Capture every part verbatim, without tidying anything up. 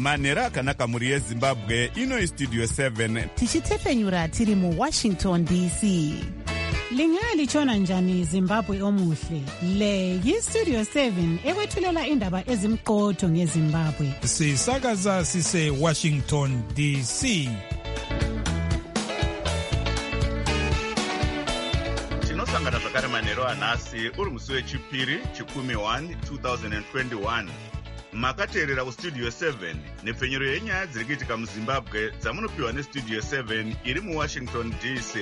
manhero akanaka mhuri yezimbabwe. Ino istudio seven tichitefenyura tiri muwashington D C. Lingalitshona njani Zimbabwe omuhle? Le yistudio seven ekwethulela indaba ezimqotho ngeZimbabwe. Sisakaza sise Washington D C. tinosangana zvakare manhero anhasi uri musi wechipiri chikumi one twenty twenty-one. Makateerera kustudio seven nepfenyuro yenyaya dziri kuitika muzimbabwe dzamunopiwa nestudio seven iri muwashington D C.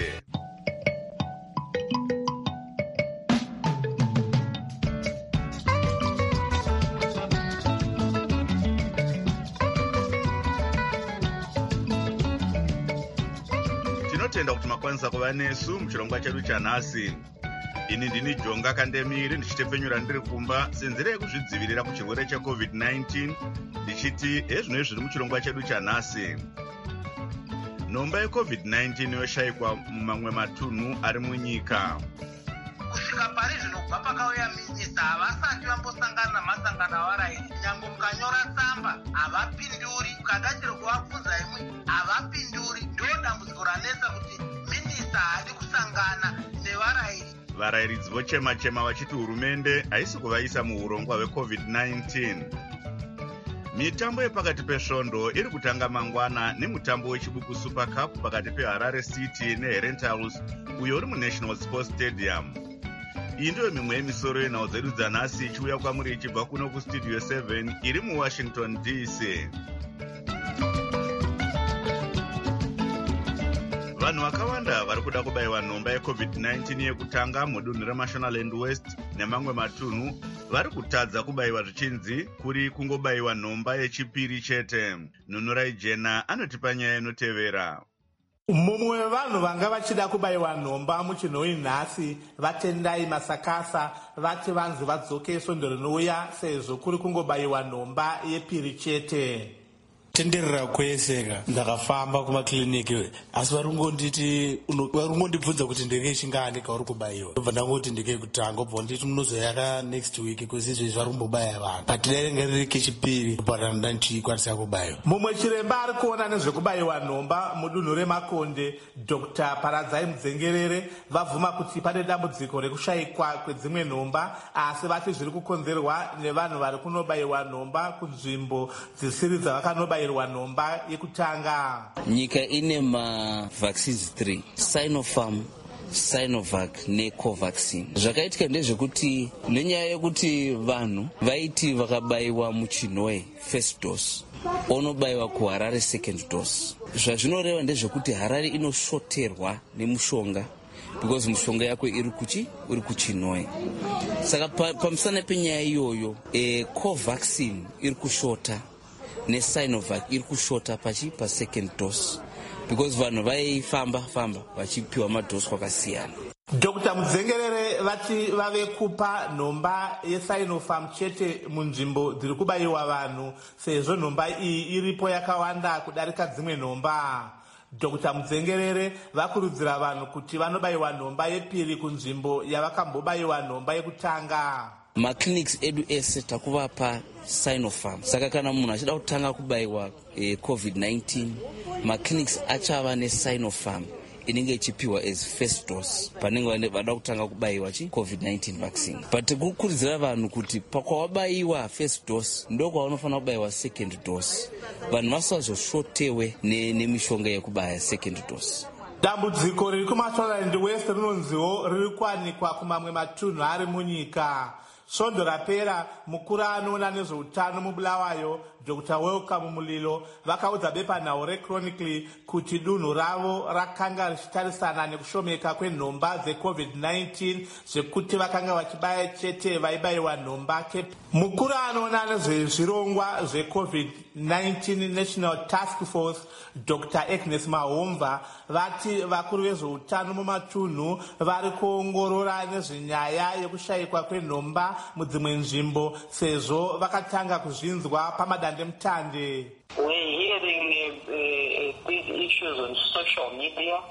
tinotenda kuti makwanisa kuva nesu muchirongwa chedu chanhasi. Ini ndini Jonga Kandemiri ndichitefenyura ndiri kumba senzira yekuzvidzivirira kuchirwere checovid nineteen ndichiti ezvino zviri muchirongwa chedu chanhasi. Nhomba yecovid nineteen yoshayikwa mumamwe matunhu ari munyika. Kusvika pari zvinobva pakauya minisa havasati vambosangana namasangano avarairi. Nyange mukanyora tsamba havapinduri, ukada chero kuvabvunza imwe havapinduri. Ndo dambudziko ranetsa kuti minisa haadi kusangana nevarairi. Varairidzi vochema-chema vachiti hurumende haisi kuvaisa muurongwa hwecovid nineteen. Mitambo yepakati pesvondo iri kutanga mangwana nemutambo wechibuku Super Cup pakati peHarare City neHerentals uyo uri muNational Sports Stadium. Iyi ndiyo mimwe yemisoro yenhau dzedu dzanhasi ichiuya kwamuri ichibva kuno kustudio seven iri muWashington D C. Vanhu vakawanda vari kuda kubayiwa nhomba yecovid nineteen yekutanga mudunhu reMashonaland West nemamwe matunhu vari kutadza kubayiwa zvichinzi kuri kungobayiwa nhomba yechipiri chete. Nunurai Jena anotipa nyaya inotevera. Mumwe wevanhu vanga vachida kubayiwa nhomba muchinhoi nhasi vatendai Masakasa vati vanzi vadzoke svondo rinouya sezvo kuri kungobayiwa nhomba yepiri chete. Tenderera kweseka ndakafamba kumakliniki asi varungonditi varungondibvunza kuti ndenge chingani kauri kubayiwa ndobva ndangoti ndenge kutanga obva nditi munozoyaka next week kuzi izvezvi vari kumbobaya vanhu but dainge riri kechipiri parandaa ndichikwanisa kubayiwa. Mumwe chiremba ari kuona nezvekubayiwa nhomba mudunhu reMakonde Dr Paradzai Mudzengerere vabvuma kuti pane dambudziko rekushayikwa kwedzimwe nhomba asi vati zviri kukonzerwa nevanhu vari kunobayiwa nhomba kunzvimbo dzisiri dzavakanobayiwa nhomba yekutanga. Nyika ine mavaccines three, Sinopharm, Sinovac neCovaxin. Zvakaitika ndezvekuti nenyaya yekuti vanhu vaiti vakabayiwa muchinhoi first dose onobayiwa kuHarare second dose. Zvazvinoreva ndezvekuti Harare inoshoterwa nemushonga because mushonga yako iri kuchi uri kuchinhoi. Saka pamusana penyaya iyoyo eh, Covaxin iri kushota neSinovac iri kushota pachi pa second dose because vanhu vaifamba famba vachipiwa madose kwakasiyana. Dr Mudzengerere vati vave kupa nhomba yeSinopharm chete munzvimbo dziri kubayiwa vanhu sezvo nhomba iyi iripo yakawanda kudarika dzimwe nhomba. Dr Mudzengerere vakurudzira vanhu kuti vanobayiwa nhomba yepiri kunzvimbo yavakambobayiwa nhomba yekutanga. Maclinics edu ese takuvapa Sinopharm. Saka kana munhu achida kutanga kubayiwa eh, covid nineteen, maclinics achava neSinopharm inenge ichipiwa as first dose panenge vada kutanga kubayiwa chi covid nineteen vaccine. But kukurudzira vanhu kuti pakwawabayiwa first dose ndoko vanofanira kubayiwa second dose. Vanhu vasazoshotewe nemishonga yekubaya second dose. Dambudziko riri kuMashonaland West rinonziwo riri kuwanikwa kumamwe matunhu ari munyika. Svondo rapera mukuru anoona nezveutano muBulawayo Dr Welcome Mulilo vakaudza bepanhau reChronically kuti dunhu ravo rakanga richitarisana nekushomeka kwenhomba dzecovid nineteen zvekuti vakanga vachibaya chete vaibayiwa nhomba. Mukuru anoona nezvezvirongwa zvecovid nineteen National Task Force Dr Agnes Mahomva vati vakuru vezveutano mumatunhu vari kuongorora nezvenyaya yekushayikwa kwenhomba mudzimwe nzvimbo sezvo vakatanga kuzvinzwa pamadande mutande. We're hearing uh, uh, big issues on social media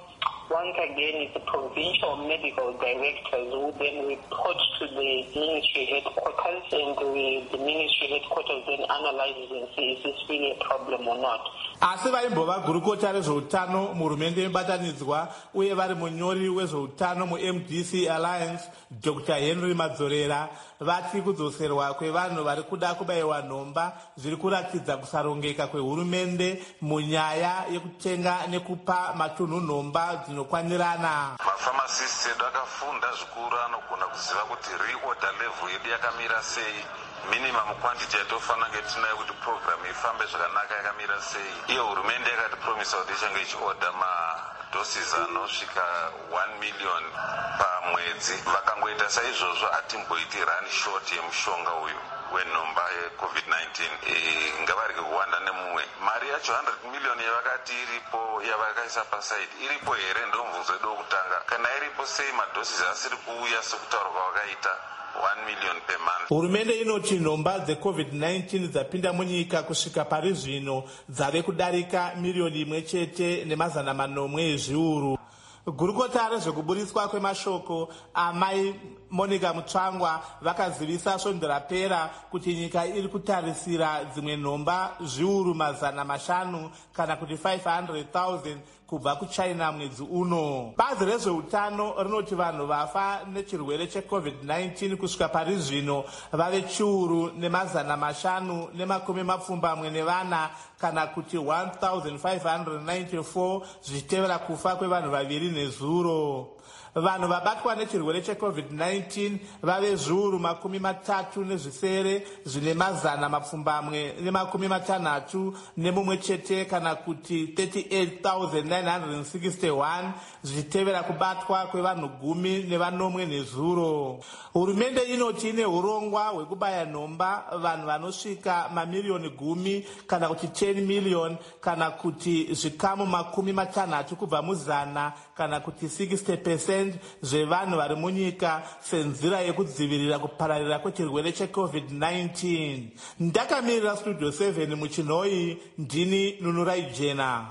Once again, it's the provincial medical directors who then report to the ministry headquarters, and the, the ministry headquarters then analyzes and sees is this really a problem or not. Asi vaimbova gurukota rezveutano muhurumende yebatanidzwa uye vari munyori wezveutano mu-M D C Alliance Doctor Henry Madzorera vati kudzoserwa kwevanhu vari kuda kubayiwa nhomba zviri kuratidza kusarongeka kwehurumende munyaya yekutenga nekupa matunhu nhomba dzinokwanirana. Mafamasisti edu akafunda zvikuru anogona kuziva kuti reorder level yedu yakamira sei, minimum quantity yatofana kunge tinayo kuti program ifambe zvakanaka yakamira sei. Iyo hurumende yakatipromisa kuti ichange ichiorder madoses anosvika one million pamwedzi. Vakangoita saizvozvo hatimboiti run short yemushonga uyu wenhomba yecovid nineteen. Ngavarege kuwanda nemumwe. Mari yacho one hundred million yavakati iripo yavakaisa pasaidi iripo here ndomubvunzo wedu wokutanga. Kana iripo sei madoses asiri kuuya sekutaura kwavakaita one million per month. Hurumende inoti nhomba dzecovid nineteen dzapinda munyika kusvika pari zvino dzave kudarika miriyoni imwe chete nemazana manomwe ezviuru. Gurukota rezvekuburiswa kwemashoko amai Monica Mutsvangwa vakazivisa svondo rapera kuti nyika iri kutarisira dzimwe nhomba zviuru mazana mashanu kana kuti five hundred thousand kubva kuchina mwedzi uno. Bazi rezveutano rinoti vanhu vafa nechirwere checovid nineteen kusvika pari zvino vave chiuru nemazana mashanu nemakumi mapfumbamwe nevana kana kuti one thousand five hundred ninety-four zvichitevera kufa kwevanhu vaviri nezuro. Vanhu vabatwa nechirwere checovid nineteen vave zviuru makumi matatu nezvisere zvine mazana mapfumbamwe nemakumi matanhatu nemumwe chete kana kuti thirty-eight thousand nine hundred sixty-one zvichitevera kubatwa kwevanhu gumi nevanomwe nezuro. Hurumende inoti ine urongwa hwekubaya nhomba vanhu vanosvika mamiriyoni gumi kana kuti ten million kana kuti zvikamu makumi matanhatu kubva muzana kana kuti sixty percent zvevanhu vari munyika senzira yekudzivirira kupararira kwechirwere checovid nineteen. Ndakamirira studio seven muchinhoi, ndini Nunurai Jena.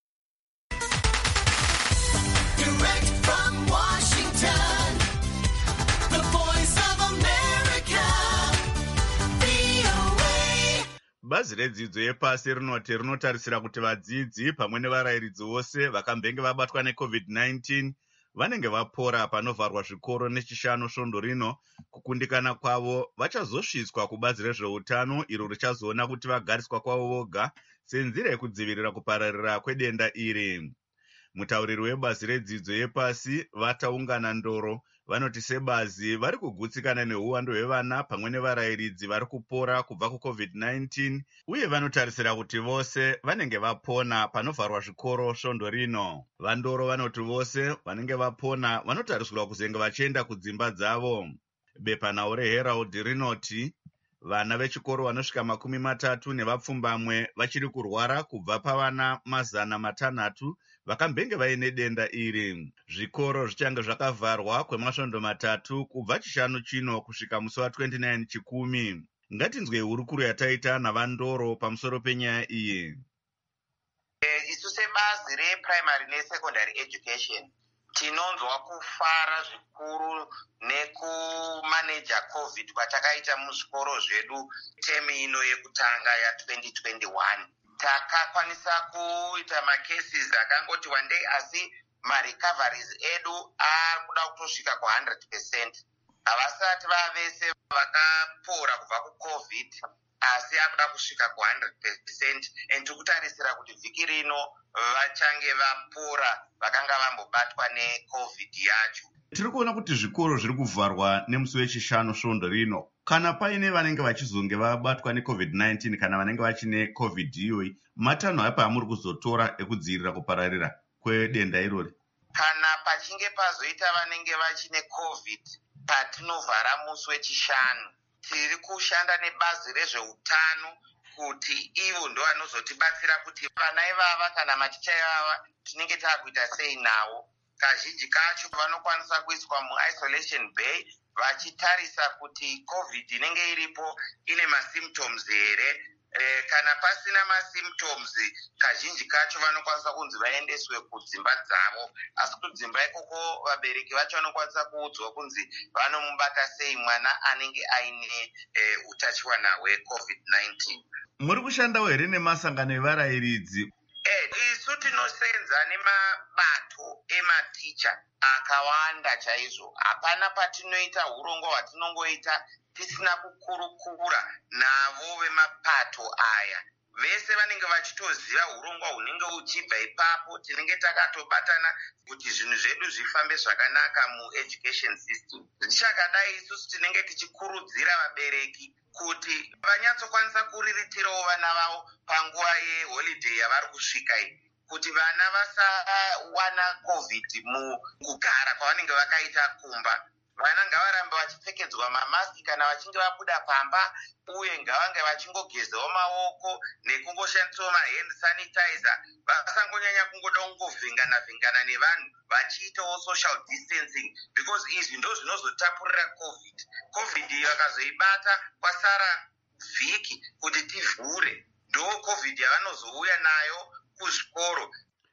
Bazi redzidzo yepasi rinoti rinotarisira kuti vadzidzi pamwe nevarayiridzi vose vakambenge vabatwa necovid nineteen vanenge vapora panovharwa zvikoro nechishanu svondo rino. Kukundikana kwavo vachazosviswa kubazi rezveutano iro richazoona kuti vagariswa kwavo voga senzira yekudzivirira kupararira kwedenda iri. Mutauriri webazi redzidzo yepasi Vataungana Ndoro vanoti sebazi vari kugutsikana neuwando hwevana pamwe nevarayiridzi vari kupora kubva kucovid nineteen uye vanotarisira kuti vose vanenge vapona panovharwa zvikoro svondo rino. Vandoro vanoti vose vanenge vapona vanotarisirwa kuzenge vachienda kudzimba dzavo. Bepanhau reHerald rinoti vana vechikoro vanosvika makumi matatu nevapfumbamwe vachiri kurwara kubva pavana mazana matanhatu vakambenge vaine denda iri. Zvikoro zvichange zvakavharwa kwemasvondo matatu kubva chishanu chino kusvika musi wa29 chikumi. Ngatinzwe hurukuru yataita naVandoro pamusoro penyaya iyi. Isu sebazi reprimary nesecondary education tinonzwa kufara zvikuru nekumaneja covid kwatakaita muzvikoro zvedu temi ino yekutanga ya twenty twenty-one. Takakwanisa kuita macases akangoti one day asi marecoveries edu akuda kutosvika ku one hundred percent. Havasati vavese vakapora kubva kucovid asi akuda kusvika ku one hundred percent and tikutarisira kuti vhiki rino vachange vapora vakanga vambobatwa necovid yacho. Tiri kuona kuti zvikoro zviri kuvharwa nemusi wechishanu svondo rino. Kana paine vanenge vachizonge vabatwa necovid nineteen kana vanenge vachine covid iyoyi, matanho apa amuri kuzotora ekudzivirira kupararira kwedenda irori? Kana pachinge pazoita vanenge vachine covid patinovhara musi wechishanu, tiri kushanda nebazi rezveutano kuti ivo ndo vanozotibatsira kuti vana ivava kana maticha ivava tinenge taakuita sei navo. Kazhinji kacho vanokwanisa kuiswa muisolation bay vachitarisa kuti covid inenge iripo ine masymptoms here e, kana pasina masymptoms kazhinji kacho vanokwanisa kunzi vaendeswe kudzimba dzavo, asi kudzimba ikoko vabereki vacho vanokwanisa kuudzwa kunzi vanomubata sei mwana anenge aine e, utachiwana hwecovid nineteen. Muri kushandawo here nemasangano evarayiridzi? E, isu tinosenza nemabato ematicha akawanda chaizvo. Hapana patinoita urongo hwatinongoita tisina kukurukura navo vemapato aya. Vese vanenge vachitoziva urongwa hunenge uchibva ipapo. Tinenge takatobatana kuti zvinhu zvedu zvifambe zvakanaka mueducation system. Zvichakadai isusu tinenge tichikurudzira vabereki kuti vanyatsokwanisa kuriritirawo vana vavo panguva yeholiday yavari kusvika iyi, kuti vana vasawana covid mukugara kwavanenge vakaita kumba. Vana ngavarambe vachipfekedzwa mamaski kana vachinge vabuda pamba, uye ngavange vachingogezawo maoko nekungoshandisawo mahand sanitizer. Vasangonyanya kungoda kungovhengana vhengana nevanhu vachiitawo social distancing, because izvi ndo zvinozotapurira covid. Covid iyi vakazoibata kwasara vhiki kuti tivhure, ndo covid yavanozouya nayo kuzvikoro.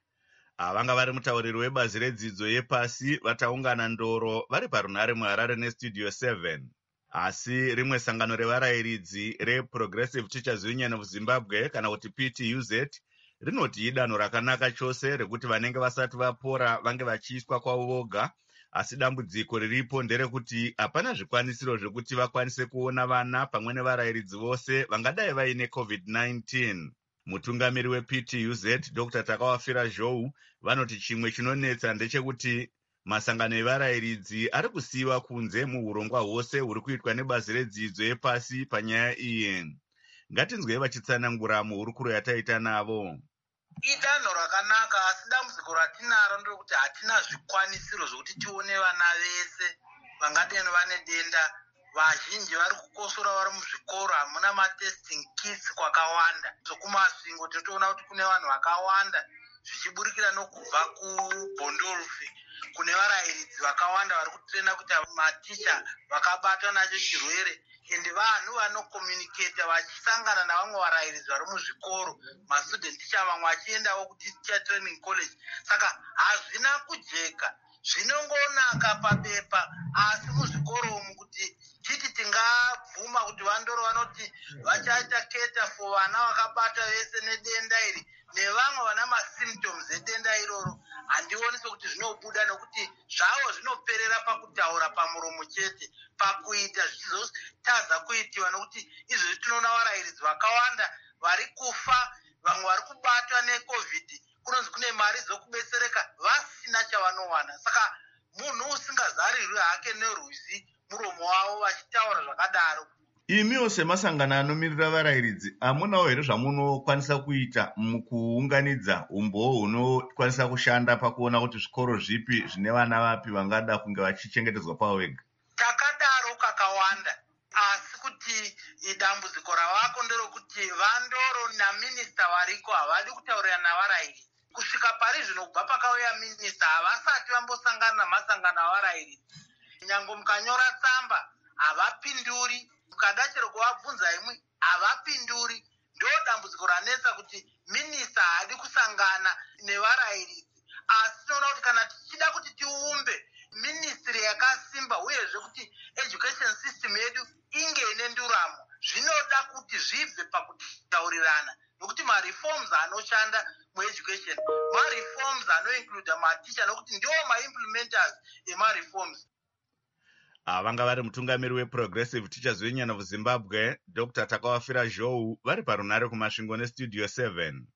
Vanga vari mutauriri webazi redzidzo yepasi vataungana ndoro vari parunhare muHarare nestudio seven. Asi rimwe sangano revarayiridzi reProgressive Teachers Union of Zimbabwe kana kuti P T U Z rinoti idanho rakanaka chose rekuti vanenge vasati vapora vange vachiiswa kwavo voga, asi dambudziko riripo nderekuti hapana zvikwanisiro zvekuti vakwanise kuona vana pamwe nevarayiridzi vose vangadai vaine covid nineteen. Mutungamiri weP T U Z Doctor Takawafira Zhou vanoti chimwe chinonetsa ndechekuti masangano evarayiridzi ari kusiyiwa kunze muurongwa hwose huri kuitwa nebazi redzidzo yepasi panyaya iyi. Ngatinzwei vachitsanangura muhurukuro yataita navo. Idanho rakanaka, asi dambudziko ratinaro nderekuti hatina zvikwanisiro zvokuti tione vana vese vangadai vane denda. Vazhinji vari kukosora vari muzvikoro, hamuna matesting kits kwakawanda. Sokumasvingo totoona kuti kune vanhu vakawanda zvichiburikira nokubva kuBhondolfi. Kune varayiridzi vakawanda vari kutrena kuti maticha vakabatwa nacho chirwere, ende vanhu vanokomuniketa vachisangana navamwe varayiridzi vari muzvikoro, mastudent ticha vamwe vachiendawo kuticha training college. Saka hazvina kujeka, zvinongonaka pabepa, asi muzvikoro umu kuti titi tingabvuma kuti vandoro vanoti vachaita keta for vana vakabata vese nedenda iri nevamwe vana masymptoms edenda iroro, handioni sekuti zvinobuda, nokuti zvavo zvinoperera pakutaura pamuromo chete, pakuita zvichizotadza kuitiwa, nokuti izvozvi tinoona varayiridzi vakawanda vari kufa, vamwe vari kubatwa necovid, kunonzi kune mari dzokubetsereka vasina chavanowana. Saka munhu usingazarirwi hake nerwizi muromo wavo vachitaura zvakadaro. Imiwo semasangano anomirira varayiridzi, hamunawo here zvamunokwanisa kuita mukuunganidza umboo hunokwanisa kushanda pakuona kuti zvikoro zvipi zvine vana vapi vangada kunge vachichengetedzwa pavo vega? Takadaro kakawanda, asi kuti dambudziko ravako nderokuti vandoro naminista variko havadi kutaurira navarayiridzi. Kusvika pari zvino kubva pakauya minista havasati vambosangana namasangano avarayiridzi. Nyange mukanyora tsamba havapinduri, mukada chero kuvabvunza imwe havapinduri. Ndo dambudziko ranetsa kuti minista haadi kusangana nevarayiridzi. Asi tinoona kuti kana tichida kuti tiumbe ministry yakasimba uyezve kuti education system yedu inge ine nduramo, zvinoda kuti zvibve pakutaurirana, nokuti mareforms anoshanda mueducation mareforms anoincluda maticha, nokuti ndiwo maimplementers emareforms. Vanga vari mutungamiri weProgressive Teachers Union of Zimbabwe Doctor Takawafira Zhou vari parunhare kumasvingo nestudio seven.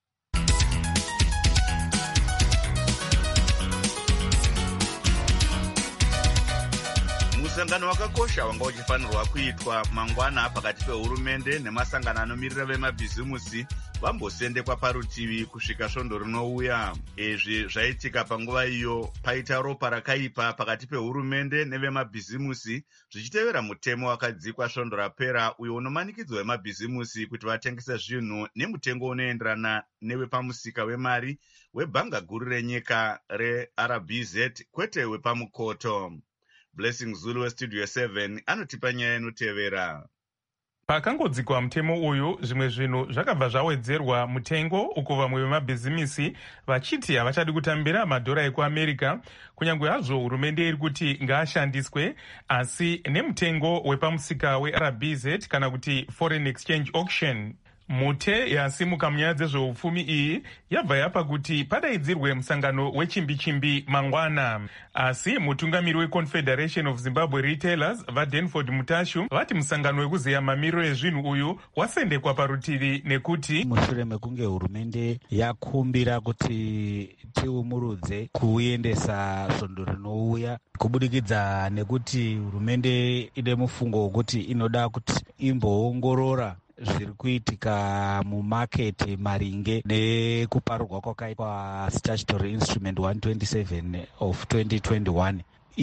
Musangano wakakosha wanga uchifanirwa kuitwa mangwana pakati pehurumende nemasangano anomirira vemabhizimusi vambosendekwa parutivi kusvika svondo rinouya. Izvi zvaitika panguva iyo paita ropa rakaipa pakati pehurumende nevemabhizimusi zvichitevera mutemo wakadzikwa svondo rapera uyo unomanikidzwa vemabhizimusi kuti vatengese zvinhu nemutengo unoenderana newepamusika wemari webhanga guru renyika reR B Z kwete wepamukoto. Blessing Zulu westudio seven anotipa nyaya inotevera. Pakangodzikwa mutemo uyu, zvimwe zvinhu zvakabva zvawedzerwa mutengo, uko vamwe vemabhizimisi vachiti havachadi kutambira madhora ekuamerica, kunyange hazvo hurumende iri kuti ngaashandiswe, asi nemutengo wepamusika weR B Z kana kuti foreign exchange auction. Mute yasimuka munyaya dzezveupfumi iyi yabva yapa kuti padaidzirwe musangano wechimbi-chimbi mangwana. Asi mutungamiri weConfederation of Zimbabwe Retailers vaDenford Mutashu vati musangano wekuzeya mamiriro ezvinhu uyu wasendekwa parutivi nekuti mushure mekunge hurumende yakumbira kuti tiumurudze kuendesa svondo rinouya, kubudikidza nekuti hurumende ine mufungo wekuti inoda kuti imboongorora zviri kuitika mumaketi maringe nekuparurwa kwakaitwa statutory instrument one twenty-seven of twenty twenty-one,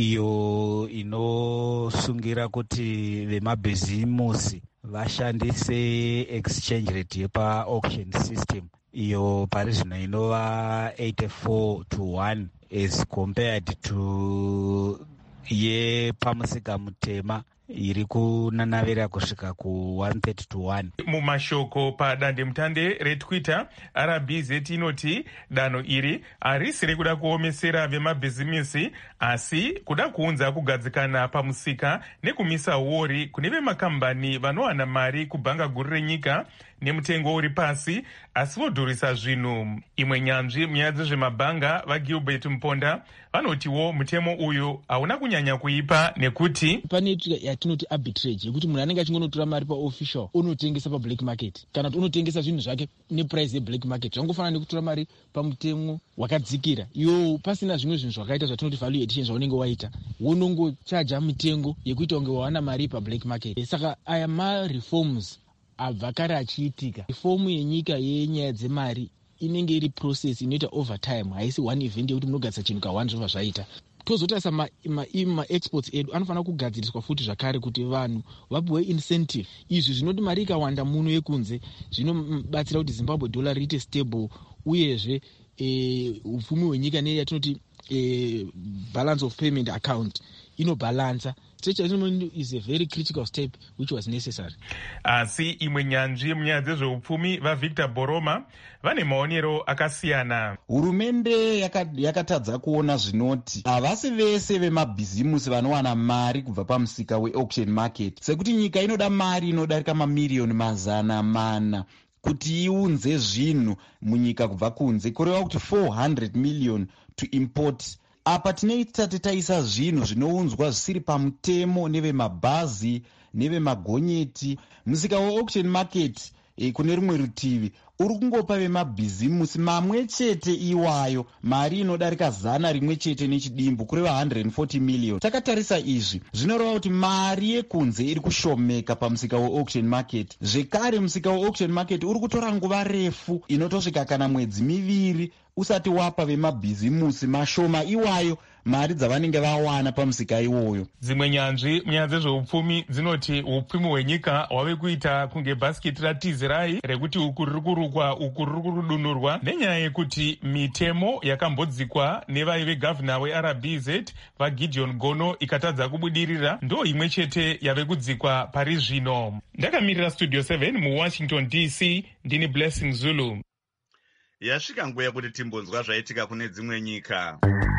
iyo inosungira kuti vemabhizimusi vashandise exchange rate yepa-auction system, iyo pari zvino inova eighty-four to one as compared to yepamusika mutema iri kunanavira kusvika ku one thirty to one. Mumashoko padandemutande reTwitter, R B Z inoti danho iri harisi rekuda kuomesera vemabhizimisi, asi kuda kuunza kugadzikana pamusika nekumisa uori kune vemakambani vanowana mari kubhanga guru renyika nemutengo uri pasi, asi vodhurisa zvinhu. Imwe nyanzvi munyaya dzezvemabhanga vaGilbert Mponda vanotiwo mutemo uyu hauna kunyanya kuipa nekuti pane yatinoti arbitrage yekuti munhu anenge achingonotora mari paofficial unotengesa pablack market kana kuti unotengesa zvinhu zvake neprice yeblack market, zvangofanana nekutora mari pamutemo wakadzikira. Iyo pasina zvimwe zvinhu zvakaita zvatinoti value addition zvaunenge waita, wonongochaja mitengo yekuita unge wawana mari pablack market. Saka aya mareforms abva kare achiitika. Reformu yenyika yenyaya dzemari inenge iri process inoita over time, haisi one event yekuti munogadzisa chinhu kaone zvobva zvaita. Tozotarisa ma-exports edu anofanira kugadziriswa futi zvakare kuti vanhu vapiwe incentive. Izvi zvinoti mari ikawanda muno yekunze zvinobatsira kuti Zimbabwe dollar riite stable, uyezve upfumi hwenyika neyatinoti balance of payment account inobalansa. Such is a very critical step which was necessary. Asi imwe nyanzvi munyaya dzezveupfumi vaVictor Boroma vane maonero akasiyana. Hurumende yakatadza yaka kuona zvinoti havasi vese vemabhizimusi vanowana mari kubva pamusika weauction market, sekuti nyika inoda mari inodarika mamiriyoni mazana mana kuti iunze zvinhu munyika kubva kunze, kureva kuti four hundred million to import. Apa tinoita titaisa zvinhu zvinounzwa zvisiri pamutemo nevemabhazi nevemagonyeti. Musika weauction market e, kune rumwe rutivi uri kungopa vemabhizimusi mamwe chete iwayo mari inodarika zana rimwe chete nechidimbu, kureva one hundred forty million. Takatarisa izvi zvinoreva kuti mari yekunze iri kushomeka pamusika weauction market. Zvekare musika weauction market uri kutora nguva refu inotosvika kana mwedzi miviri usati wapa vemabhizimusi mashoma iwayo mari dzavanenge vawana pamusika iwoyo. Dzimwe nyanzvi munyaya dzezveupfumi dzinoti upfumi hwenyika hwave kuita kunge bhasikiti ratizirai rekuti uku riri kurukwa uku riri kurudunurwa, nenyaya yekuti mitemo yakambodzikwa nevaive gavhina weR B Z vaGideon Gono ikatadza kubudirira, ndo imwe chete yave kudzikwa pari zvino. Ndakamirira Studio seven muWashington D C, ndini Blessing Zulu. Yasvika nguva yekuti timbonzwa zvaitika kune dzimwe nyika.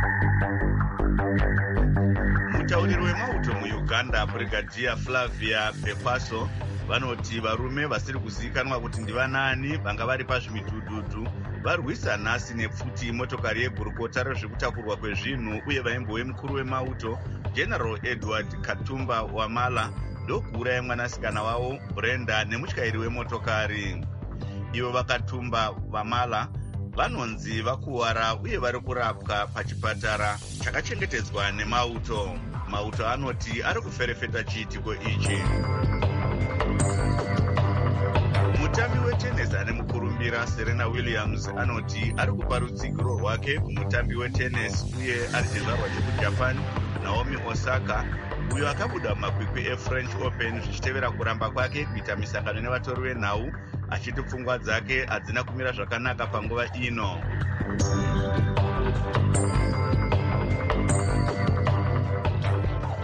Mutauriri wemauto muUganda Brigadier Flavia Bepaso vanoti varume vasiri kuzivikanwa kuti ndivanani vanga vari pazvimidhudhudhu varwisa nhasi nepfuti motokari yegurukota rezvekutakurwa kwezvinhu uye vaimbove mukuru wemauto General Edward Katumba Wamala ndokuuraya mwanasikana wavo Brenda nemutyairi wemotokari. Ivo vakatumba Wamala vanonzi vakuwara uye vari kurapwa pachipatara chakachengetedzwa nemauto. Mauto anoti ari kuferefeta chiitiko ichi. Mutambi wetenesi ane mukurumbira Serena Williams anoti ari kupa rutsigiro rwake kumutambi wetenesi uye ari chizvarwa chekuJapan Naomi Osaka, uyo akabuda mumakwikwi eFrench Open zvichitevera kuramba kwake kuita misangano nevatori venhau, achiti pfungwa dzake hadzina kumira zvakanaka panguva ino.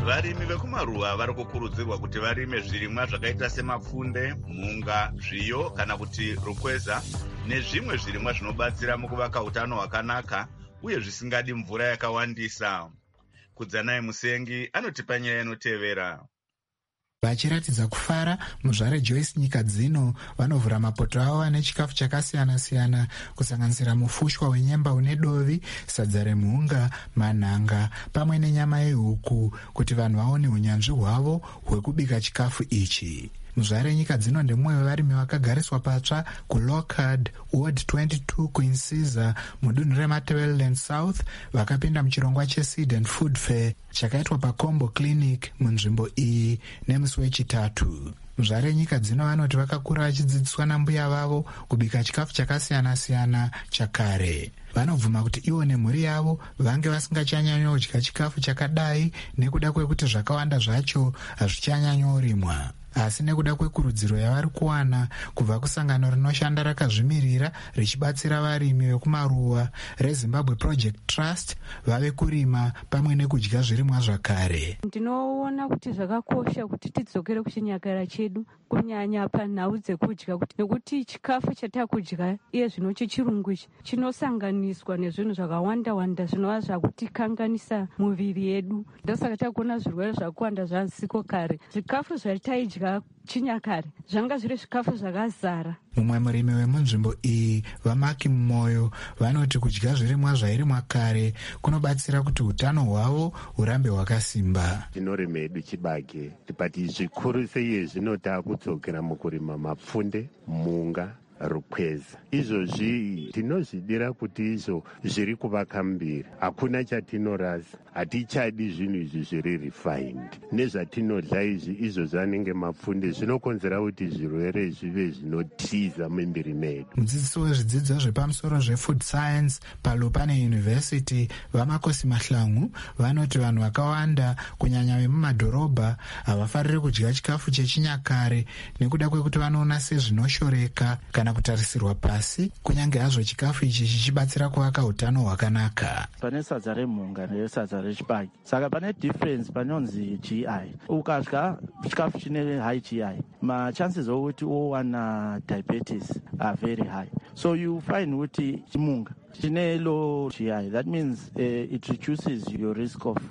Varimi vekumaruwa vari kukurudzirwa kuti varime zvirimwa zvakaita semapfunde, mhunga, zviyo kana kuti rukweza nezvimwe zvirimwa zvinobatsira mukuvaka utano hwakanaka uye zvisingadi mvura yakawandisa. Kudzanai Musengi anotipa nyaya inotevera. Vachiratidza kufara, muzvare Joyce nyika dzino vanovhura mapoto avo ane chikafu chakasiyana-siyana kusanganisira mufushwa wenyemba une dovi, sadza remhunga, manhanga pamwe nenyama yehuku kuti vanhu vaone unyanzvi hwavo hwekubika chikafu ichi. Muzvare nyika dzino ndemumwe wevarimi vakagariswa patsva kuLockard Ward twenty-two kuInsiza mudunhu reMatebeleland South vakapinda muchirongwa cheSeed and Food Fair chakaitwa paCombo Clinic munzvimbo iyi nemusi wechitatu. Muzvare nyika dzino vanoti vakakura vachidzidziswa nambuya vavo kubika chikafu chakasiyana-siyana chakare. Vanobvuma kuti ivo nemhuri yavo vange vasingachanyanyodya chikafu chakadai nekuda kwekuti zvakawanda zvacho hazvichanyanyorimwa. Asi nekuda kwekurudziro yavari kuwana kubva kusangano rinoshanda rakazvimirira richibatsira varimi vekumaruwa reZimbabwe Project Trust vave kurima pamwe nekudya zvirimwa zvakare. Ndinoona kuti zvakakosha kuti tidzokere kuchinyakare chedu kunyanya panhau dzekudya nekuti chikafu chatakudya iye zvino chechirungu chinosanganiswa nezvinhu zvakawanda wanda zvinova zvakutikanganisa muviri yedu. Ndosaka takuona zvirwere zvakawanda zvanziko kare. Zvikafu zvataidya chinyakare zvanga zviri zvikafu zvakazara. Mumwe murimi wemunzvimbo iyi Vamaki Mmoyo vanoti kudya zvirimwa zvairimwa kare kunobatsira kuti utano hwavo hurambe hwakasimba. Tinorima hedu chibage but zvikuru sei zvinota kudzokera mukurima mapfunde, mhunga, rukweza. Izvozvi tinozvidira kuti izvo zviri kuvaka mbiri. Hakuna chatinorasa. Hatichadi zvinhu izvi zviri refined. Nezvatinodla izvi izvo zvanenge mapfunde zvinokonzera kuti zvirwere zvive zvinotiza mumbiri medu. Mudzidzisi wezvidzidzo zvepamusoro zvefood science paLupane University Vamakosi Mahlangu vanoti vanhu vakawanda kunyanya vemumadhorobha havafariri kudya chikafu chechinyakare nekuda kwekuti vanoona sezvinoshoreka kana kutarisirwa pasi, kunyange hazvo chikafu ichi chichibatsira kuvaka utano hwakanaka. Pane sadza remhunga nesadza rechibage. Saka pane difference panonzi G I. Ukadya chikafu chine high G I, ma chances okuti owana diabetes are very high. So you find kuti mhunga chine low G I, that means uh, it reduces your risk of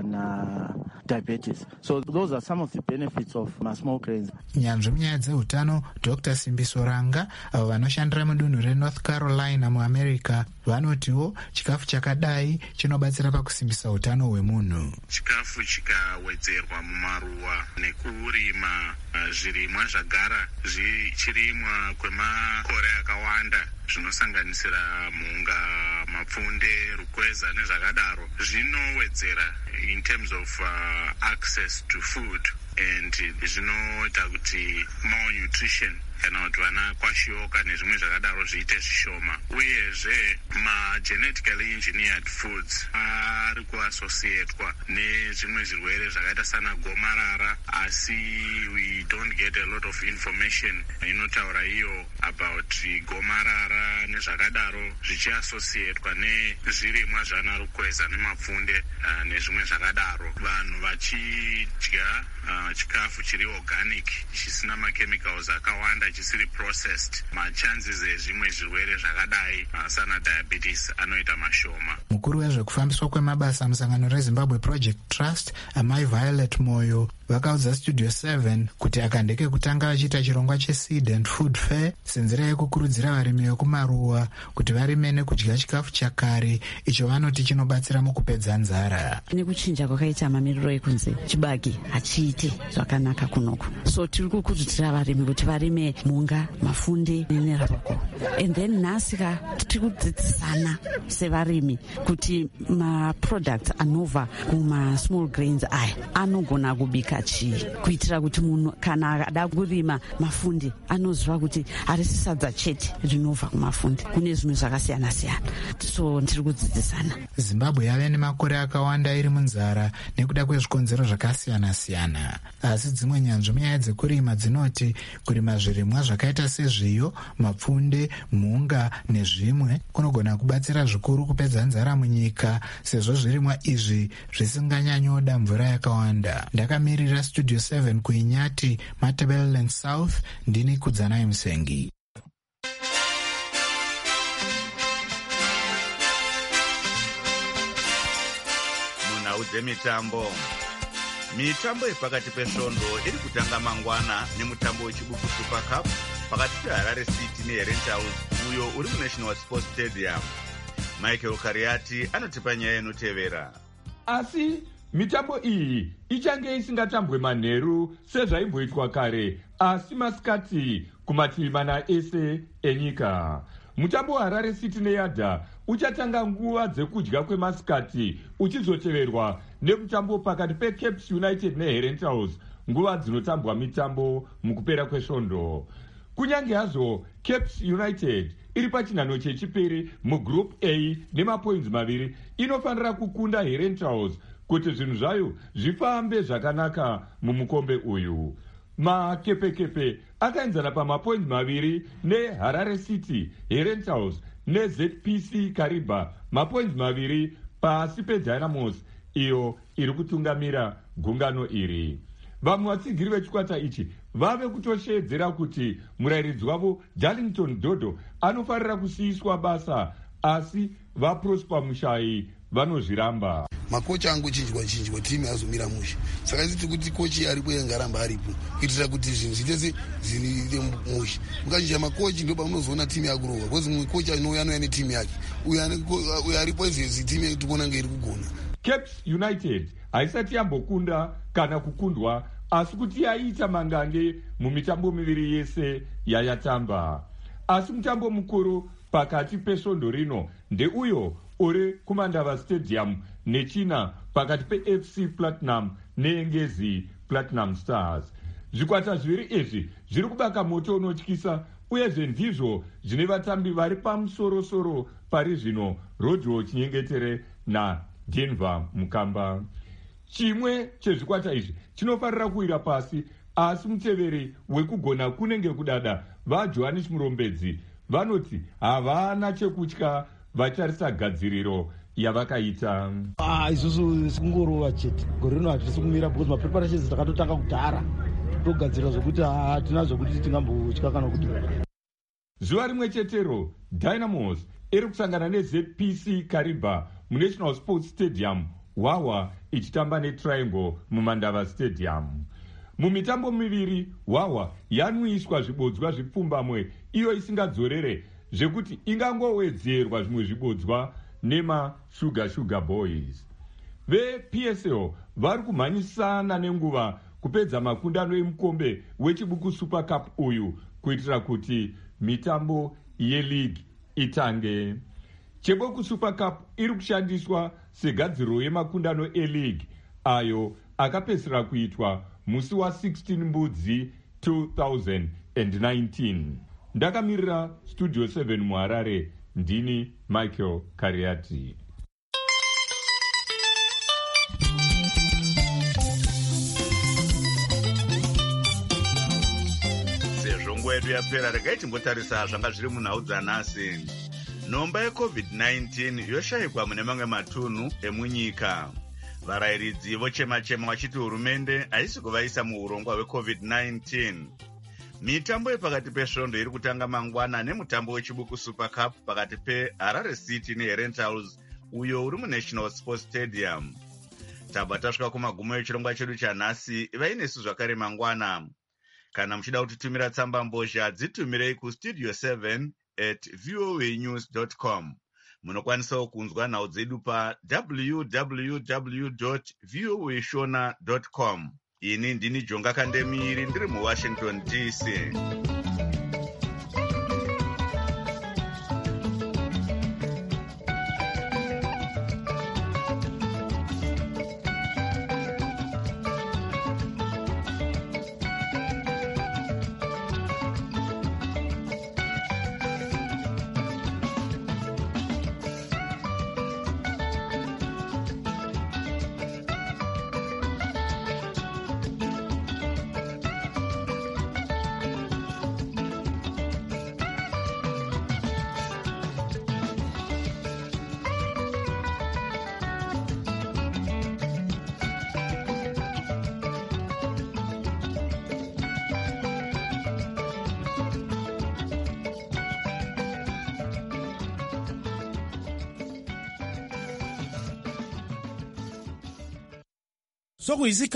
one diabetes. So those are some of the benefits of small grains. Nyanzvi munyaya dzeutano Doctor Simbiso Ranga avo vanoshandira mudunhu reNorth Carolina muAmerica vanotiwo chikafu chakadai chinobatsira pakusimbisa utano hwemunhu. Chikafu chikawedzerwa mumaruwa nekurima zvirimwa zvagara zvichirimwa kwemakore akawanda zvinosanganisira mhunga, mapfunde, rukweza nezvakadaro zvinowedzera in terms of uh, access to food and zvinoita kuti malnutrition kana kuti vana kwashoka nezvimwe zvakadaro zviite zvishoma. Uyezve ma-genetically engineered foods ari kuassociatwa nezvimwe zvirwere zvakaita sana gomarara, asi we don't get a lot of information inotaura iyo about gomarara nezvakadaro zvichiassociatwa nezvirimwa zvana rukweza nemapfunde uh, nezvimwe zvakadaro. Vanhu vachidya uh, chikafu chiri organic chisina machemicals akawanda chisiri processed, machances ezvimwe zvirwere zvakadai sana diabetes anoita mashoma. Mukuru wezvekufambiswa kwemabasa musangano reZimbabwe Project Trust amai Violet Moyo vakaudza Studio seven kuti akandeke kutanga vachiita chirongwa cheSeed and Food Fair senzira yekukurudzira varimi vekumaruwa kuti varime nekudya chikafu chakare icho vanoti chinobatsira mukupedza nzara. Nekuchinja kwakaita mamiriro ekunze chibage hachiite zvakanaka kunoku, so tiri kukurudzira varimi kuti varime mhunga, mafunde nerabako. And then nhasika tiri kudzidzisana sevarimi kuti maproducts anobva kuma small grains aya anogona kubika chakanaka chii, kuitira kuti munhu kana akada kurima mafunde anoziva kuti harisi sadza chete rinobva kumafunde, kune zvimwe zvakasiyana siyana. So ndiri kudzidzisana. Zimbabwe yave nemakore akawanda iri munzara nekuda kwezvikonzero zvakasiyana siyana, asi dzimwe nyanzvi munyaya dzekurima dzinoti kurima zvirimwa zvakaita sezviyo, mapfunde, mhunga nezvimwe kunogona kubatsira zvikuru kupedza nzara munyika, sezvo zvirimwa izvi zvisinganyanyoda mvura yakawanda. Ndakamirira Studio seven kuinyati, Matabeleland South, ndini Kudzanai Musengi. Munhau dzemitambo. Mitambo yepakati pesvondo iri kutanga mangwana nemutambo wechibuku Super Cup pakati peHarare City neHerentals uyo uri muNational Sports Stadium. Michael Kariati anotipa nyaya inotevera. Asi mitambo iyi ichange isingatambwe manheru sezvaimboitwa kare, asi masikati kumativi mana ese enyika. Mutambo waHarare City neYadha uchatanga nguva dzekudya kwemasikati uchizoteverwa nemutambo pakati peCapes United neHerentals nguva dzinotambwa mitambo mukupera kwesvondo. Kunyange hazvo Capes United iri pachinhano chechipiri mugroup A nemapoints maviri, inofanira kukunda Herentals kuti zvinhu zvayo zvifambe zvakanaka mumukombe uyu. Makepekepe akaenzana pamapoints maviri neHarare City, Herentals neZ P C Kariba mapoints maviri pasi peDynamos iyo iri kutungamira gungano iri. Vamwe vatsigiri vechikwata ichi vave kutoshedzera kuti murairidzi wavo Darlington Dodo anofarira kusiyiswa basa, asi vaProsper Mushai vanozviramba. Makocha angu chinjwa chinjwa timu yazomira mushe, saka titi kuti kochi aripo yangaramba aripo kuitira kuti zvinhu zvitese zviite mushe. Mukazhinja makochi ndo pamunozoona timu yakurova, because mumwe kocha anouya anouya netimu yake, uyo aripo izvezi timu yatikuona ngairi kugona. Capes United haisati yambokunda kana kukundwa, asi kuti yaita mangange mumitambo miviri yese yayatamba. Asi mutambo mukuru pakati pesvondo rino ndeuyo uri kuMandava Stadium nechina pakati peF C Platinum neNgezi Platinum Stars. Zvikwata zviviri izvi zviri kubaka moto unotyisa, uyezve ndizvo zvine vatambi vari pamusoro-soro pari zvino, Rodrigo Chinyengetere naDenver Mukamba. Chimwe chezvikwata izvi chinofarira kuwira pasi, asi muteveri wekugona kunenge kudada vaJohannes Murombedzi vanoti havana chekutya vacharisa gadziriro yavakaita. Ah, isusu sikungorova chete. Gore rino hatisi kumira because mapreparations takatotanga kudhara. Togadzira zvokuti hatina zvokuti tingambotya kana kuti. Zuva rimwe chetero Dynamos iri kusangana neZ P C Kariba muNational Sports Stadium, Wawa ichitamba neTriangle muMandava Stadium. Mumitambo miviri Wawa yanwiswa zvibodzwa zvipfumbamwe iyo isingadzorere zvekuti ingangowedzerwa zvimwe zvibodzwa nema Sugar Sugar Boys. Ve-P S L vari kumhanyisana nenguva kupedza makundano emukombe wechibuku Super Cup uyu kuitira kuti mitambo yeleague itange. Cheboku Super Cup iri kushandiswa segadziro yemakundano eleague ayo akapesera kuitwa musi wa16 Mbudzi two thousand nineteen. Ndakamirira Studio seven muHarare, ndini Michael Kariati. Sezvo nguva yedu yapera, regai timbotarisa zvanga zviri munhau dzanhasi. Nhomba yeCovid nineteen yoshayikwa mune mamwe matunhu emunyika. Varayiridzi vochema-chema vachiti hurumende haisi kuvaisa muurongwa hweCovid nineteen. Mitambo yepakati pesvondo iri kutanga mangwana nemutambo wechibuku Super Cup pakati peHarare City neHerentals uyo uri muNational Sports Stadium. Tabva tasvika kumagumo echirongwa chedu chanhasi. Vainesu zvakare mangwana. Kana muchida kutitumira tsamba mbozha, dzitumirei kustudio seven at voanews dot com. Munokwanisawo kunzwa nhau dzedu pa w w w dot voashona dot com. Ini ndini Jonga Kandemiri ndiri muWashington D C. sokuyisikhathi